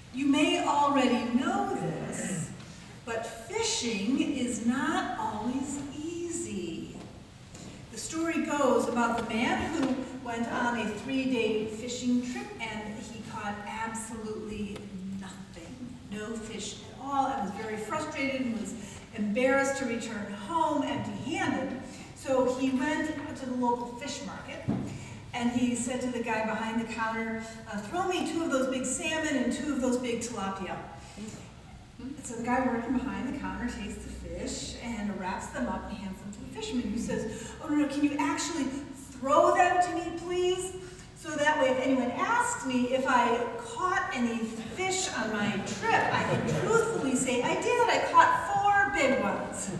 You may already know this, but fishing is not always easy. The story goes about the man who went on a 3-day fishing trip and he caught absolutely nothing, no fish at all, and was very frustrated and was embarrassed to return home empty-handed. So he went to the local fish market and he said to the guy behind the counter, throw me 2 of those big salmon and 2 of those big tilapia. And so the guy working behind the counter takes the fish and wraps them up and hands them to the fisherman, who says, oh no, can you actually throw them to me, please? So that way, if anyone asks me if I caught any fish on my trip, I can truthfully say, I did, I caught 4 big ones.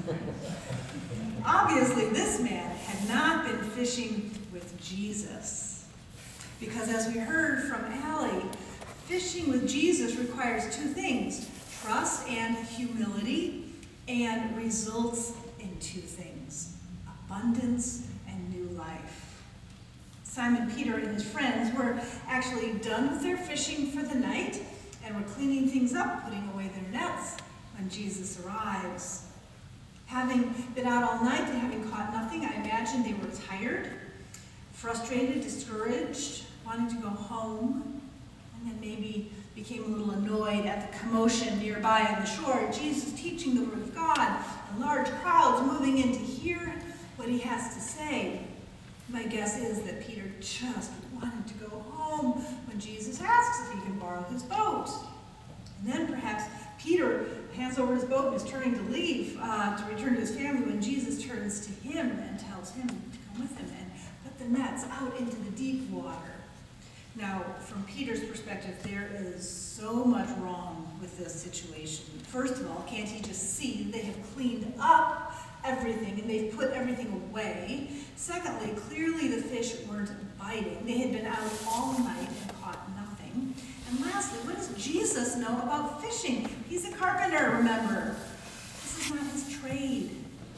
Obviously, this man had not been fishing with Jesus. Because as we heard from Allie, fishing with Jesus requires 2 things, trust and humility, and results in 2 things, abundance and new life. Simon Peter and his friends were actually done with their fishing for the night and were cleaning things up, putting away their nets when Jesus arrives. Having been out all night and having caught nothing, I imagine they were tired, frustrated, discouraged, wanting to go home, and then maybe became a little annoyed at the commotion nearby on the shore, Jesus teaching the Word of God, and large crowds moving in to hear what he has to say. My guess is that Peter just wanted to go home when Jesus asks if he can borrow his boat. And then perhaps Peter hands over his boat and is turning to leave to return to his family when Jesus turns to him and tells him to come with him and put the nets out into the deep water. Now, from Peter's perspective, there is so much wrong with this situation. First of all, can't he just see they have cleaned up everything and they've put everything away? Secondly, clearly the fish weren't biting. They had been out all night and caught nothing. And lastly, what does Jesus know about fishing? He's a carpenter, remember. This is not his trade.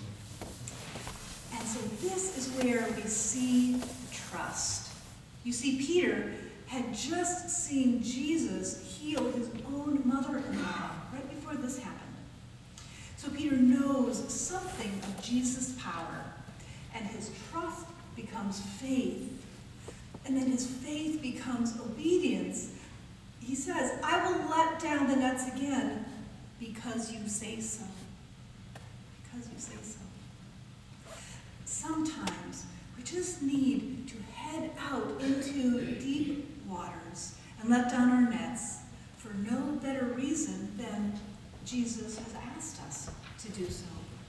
And so this is where we see trust. You see, Peter had just seen Jesus heal his own mother-in-law right before this happened. So Peter knows something of Jesus' power, and his trust becomes faith. And then his faith becomes obedience. He says, I will let down the nets again because you say so. Because you say so. Sometimes we just need to head out into deep waters and let down our nets for no better reason than Jesus has asked us to do so.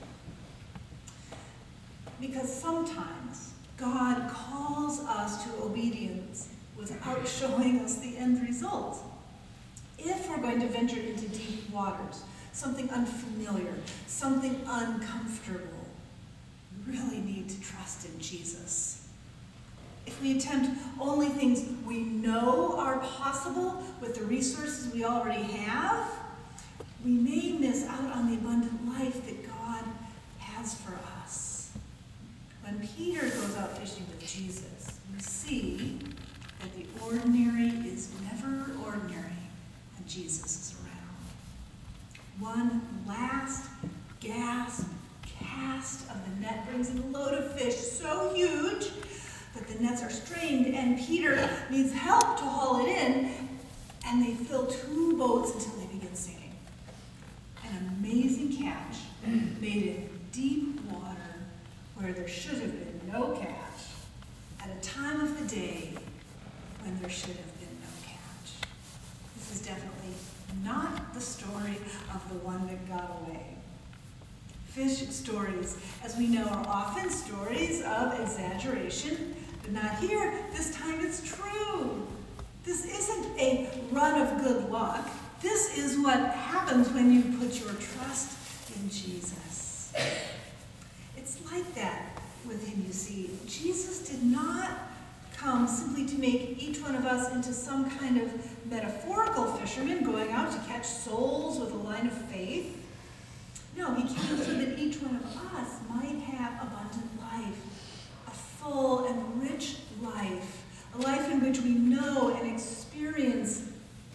Because sometimes God calls us to obedience without showing us the end result. If we're going to venture into deep waters, something unfamiliar, something uncomfortable, we really need to trust in Jesus. If we attempt only things we know are possible with the resources we already have, we may miss out on the abundant life that God has for us. When Peter goes out fishing with Jesus, we see that the ordinary is never ordinary when Jesus is around. One last gasp cast of the net brings in a load of fish so huge that the nets are strained and Peter needs help to haul it in, and they fill 2 boats until they begin sinking. An amazing catch made in deep water where there should have been no catch at a time of the day when there should have been no catch. This is definitely not the story of the one that got away. Fish stories, as we know, are often stories of exaggeration, but not here. This time it's true. This isn't a run of good luck. This is what happens when you put your trust in Jesus. It's like that with him, you see. Jesus did not come simply to make each one of us into some kind of metaphorical fisherman going out to catch souls with a line of faith. No, he came so that each one of us might have abundant life, a full and rich life, a life in which we know and experience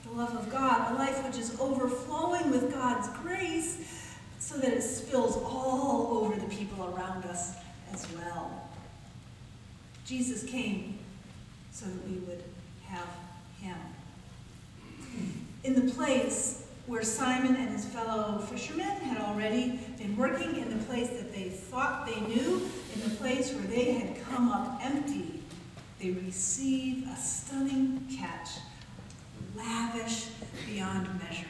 the love of God, a life which is overflowing with God's grace so that it spills all over the people around us as well. Jesus came so that we would have him. In the place where Simon and his fellow fishermen had already been working, in the place that they thought they knew, in the place where they had come up empty, they receive a stunning catch, lavish beyond measure.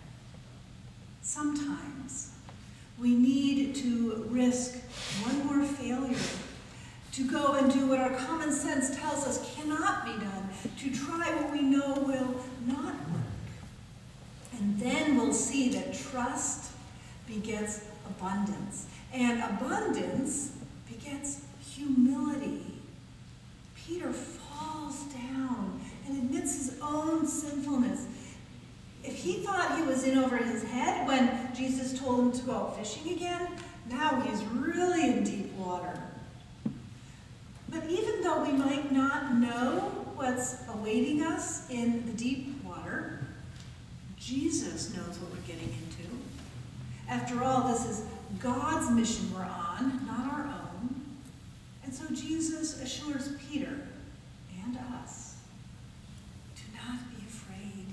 Sometimes we need to risk one more failure, to go and do what our common sense tells us cannot be done, to try what we know will not work. And then we'll see that trust begets abundance, and abundance begets humility. Peter falls down and admits his own sinfulness. If he thought he was in over his head when Jesus told him to go out fishing again, now he's really in deep water. But even though we might not know what's awaiting us in the deep water, Jesus knows what we're getting into. After all, this is God's mission we're on, not our own. And so Jesus assures Peter and us, do not be afraid.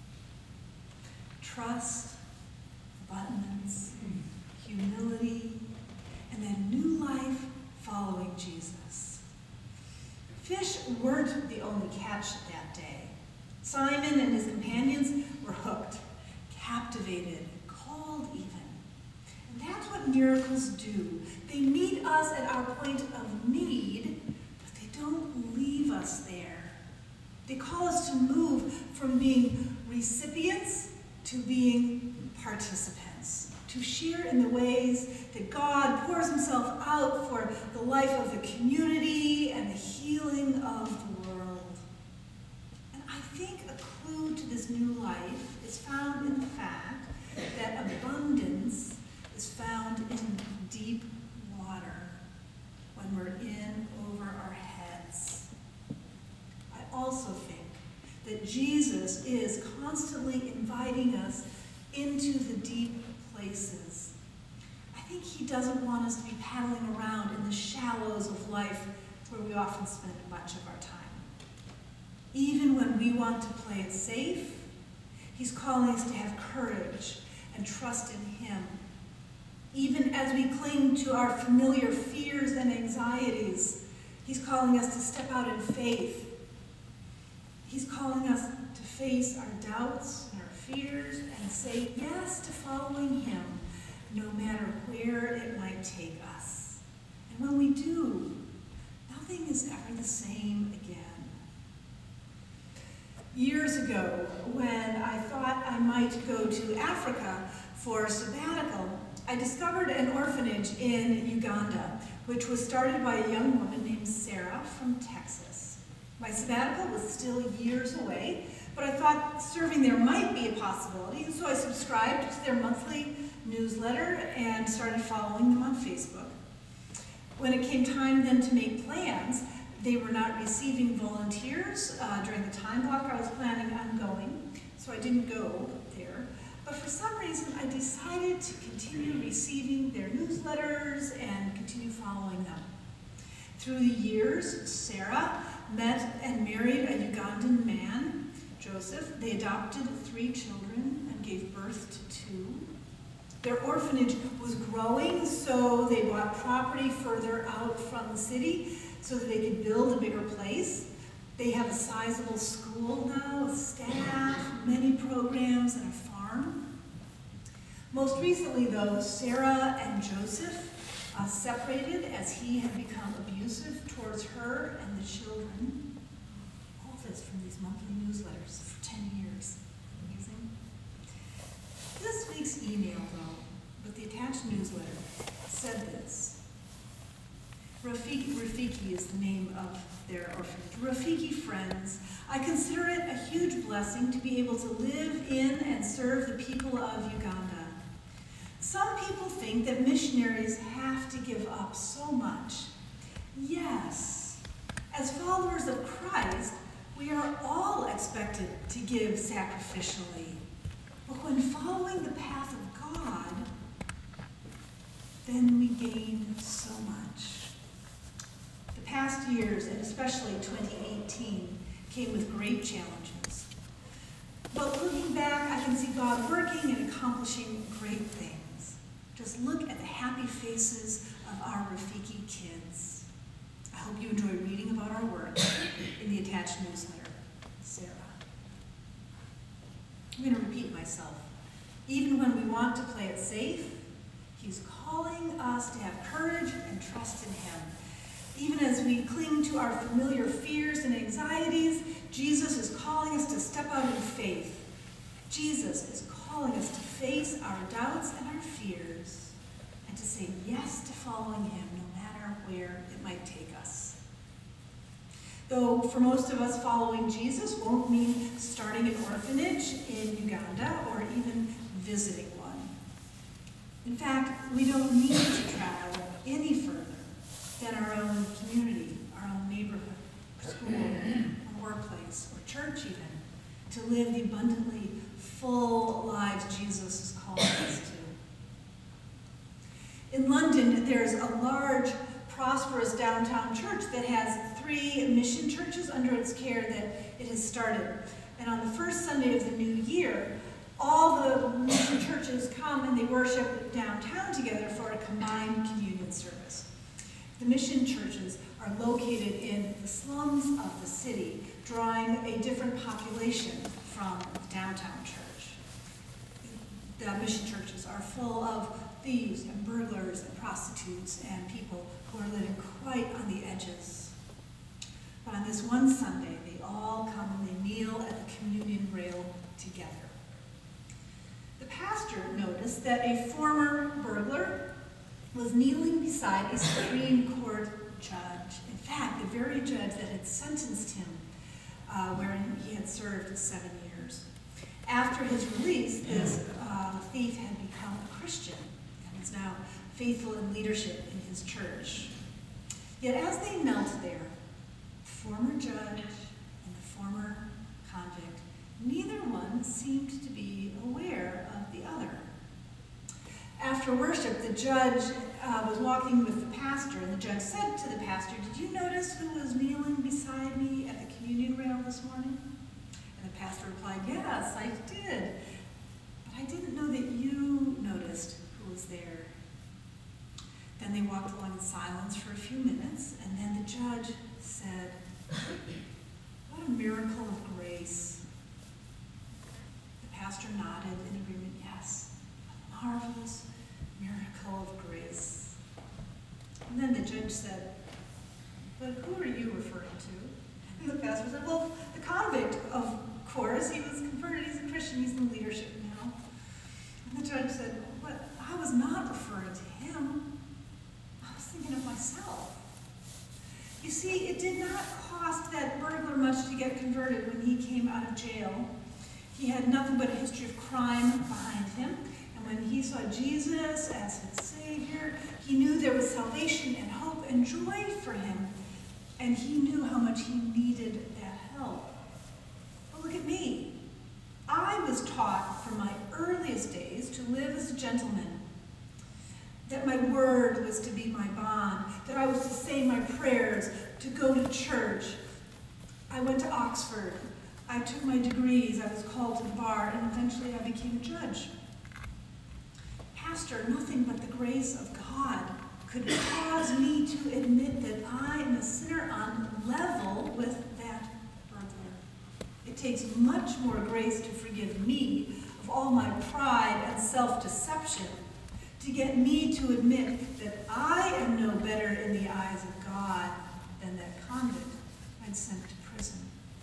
Trust, abundance, humility, and then new life following Jesus. Fish weren't the only catch that day. Simon and his companions were hooked, captivated, called even. And that's what miracles do. They meet us at our point of need, but they don't leave us there. They call us to move from being recipients to being participants, to share in the ways that God pours himself out for the life of the community and the healing of the world. And I think a clue to this new life is found in the fact that abundance is found in deep water when we're in over our heads. I also think that Jesus is constantly inviting us into the deep places. I think he doesn't want us to be paddling around in the shallows of life where we often spend much of our time. Even when we want to play it safe, he's calling us to have courage and trust in him. Even as we cling to our familiar fears and anxieties, he's calling us to step out in faith. He's calling us to face our doubts and our fears and say yes to following him, no matter where it might take us. And when we do, nothing is ever the same again. Years ago, when I thought I might go to Africa for a sabbatical, I discovered an orphanage in Uganda, which was started by a young woman named Sarah from Texas. My sabbatical was still years away, but I thought serving there might be a possibility, and so I subscribed to their monthly newsletter and started following them on Facebook. When it came time then to make plans, they were not receiving volunteers during the time block I was planning on going, so I didn't go there. But for some reason, I decided to continue receiving their newsletters and continue following them. Through the years, Sarah met and married a Ugandan man, Joseph. They adopted 3 children and gave birth to 2. Their orphanage was growing, so they bought property further out from the city so that they could build a bigger place. They have a sizable school now with staff, many programs, and a farm. Most recently, though, Sarah and Joseph separated as he had become abusive towards her and the children. All this from these monthly newsletters for 10 years. Amazing. This week's email, though, with the attached newsletter, said this. Rafiki is the name of their orphanage. Rafiki friends, I consider it a huge blessing to be able to live in and serve the people of Uganda. Some people think that missionaries have to give up so much. Yes, as followers of Christ, We are all expected to give sacrificially. But when following the path of God, then we gain so much. The past years, and especially 2018, came with great challenges. But looking back, I can see God working and accomplishing great things. Just look at the happy faces of our Rafiki kids. I hope you enjoy reading about our work in the attached newsletter. Sarah. I'm going to repeat myself. Even when we want to play it safe, He's calling us to have courage and trust in Him. Even as we cling to our familiar fears and anxieties, Jesus is calling us to step out in faith. Jesus is calling us to face our doubts and our fears and to say yes to following Him no matter where it might take us. Though for most of us, following Jesus won't mean starting an orphanage in Uganda or even visiting one. In fact, we don't need to travel any further than our own community, our own neighborhood, school, or workplace, or church even, to live the abundantly full lives Jesus is calling us to. In London, there's a large, prosperous downtown church that has 3 mission churches under its care that it has started. And on the first Sunday of the new year, all the mission churches come and they worship downtown together for a combined communion service. The mission churches are located in the slums of the city, drawing a different population from the downtown church. The mission churches are full of thieves and burglars and prostitutes and people who are living quite on the edges. But on this one Sunday, they all come and they kneel at the communion rail together. The pastor noticed that a former burglar was kneeling beside a Supreme Court judge. In fact, the very judge that had sentenced him wherein he had served 7 years. After his release, this thief had become a Christian and is now faithful in leadership in his church. Yet as they knelt there, the former judge and the former convict, neither one seemed to be aware of the other. After worship, the judge was walking with the pastor, and the judge said to the pastor, "Did you notice who was kneeling beside me at the communion rail this morning?" And the pastor replied, "Yes, I did. But I didn't know that you noticed who was there." Then they walked along in silence for a few minutes, and then the judge said, "What a miracle of grace." The pastor nodded in agreement, "Yes, a marvelous miracle of grace." And then the judge said, "But who are you referring to?" And the pastor said, "Well, the convict, of course. He was converted. He's a Christian. He's in leadership now." And the judge said, "But I was not referring to him. I was thinking of myself." You see, it did not cost that burglar much to get converted when he came out of jail. He had nothing but a history of crime behind him. And when he saw Jesus as his Savior, he knew there was salvation and hope and joy for him. And he knew how much he needed that help. But look at me. I was taught from my earliest days to live as a gentleman. That my word was to be my bond. That I was to say my prayers, to go to church. I went to Oxford. I took my degrees. I was called to the bar, and eventually I became a judge. Pastor, nothing but the grace of God could cause me to admit that I am a sinner on level with that burglar. It takes much more grace to forgive me of all my pride and self-deception, to get me to admit that I am no better in the eyes of God than that convict I'd sent to prison.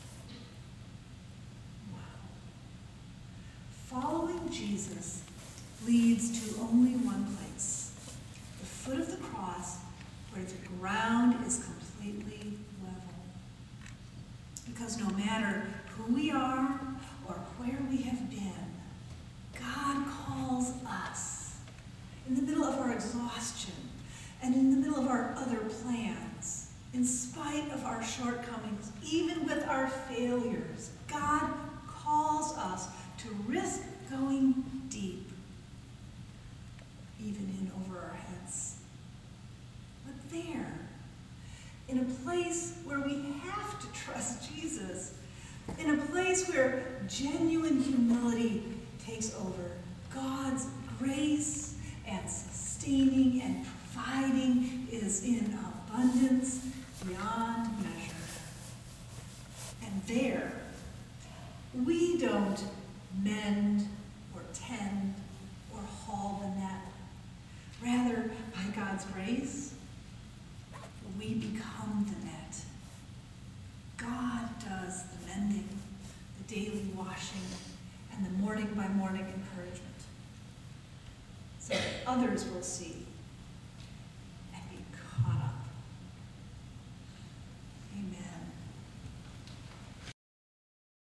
Wow. Following Jesus leads to only one place, the foot of the cross, where the ground is completely level. Because no matter who we are or where we have been, God calls us in the middle of our exhaustion and in the middle of our other plans, in in spite of our shortcomings, even with our failures, God calls us to risk going deep, even in over our heads. But there, in a place where we have to trust Jesus, in a place where genuine humility takes over, God's grace and sustaining and providing is in abundance beyond measure. And there, we don't mend or tend or haul the net. Rather, by God's grace, we become the net. God does the mending, the daily washing, and the morning by morning encouragement. So others will see